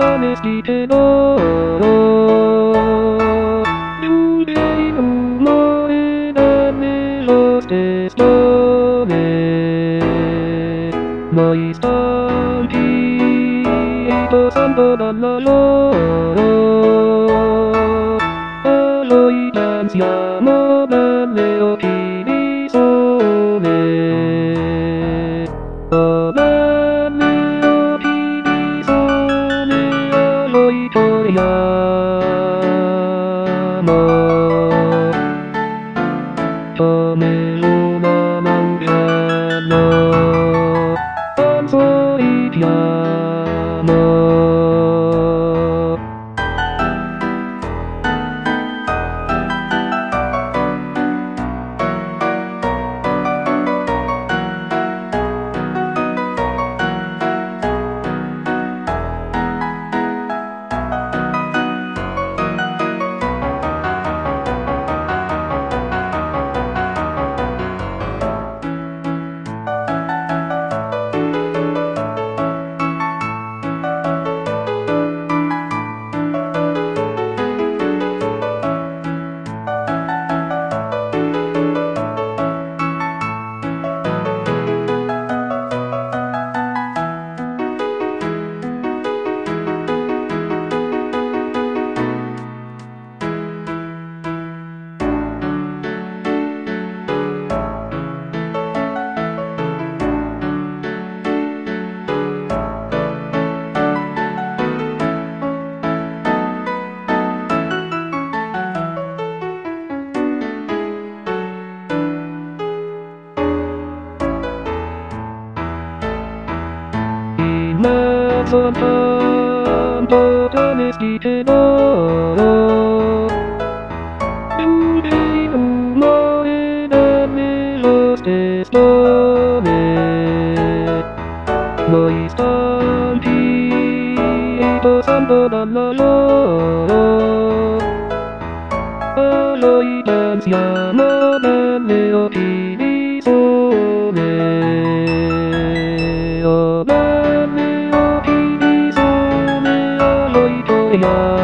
試しての幽霊の前だメロステストねマイスターピーとサンドだなろアロイダンスやモダンメオピリソネモダンメオピリソネアロイトヤモトメロナマンガノアンソイピアノ今そんと試しての幽霊の前だメロステストねマイスターピーとサンドだなろアロイダンスやモダンメオピリソネオダンメオピリソネアロイトヤ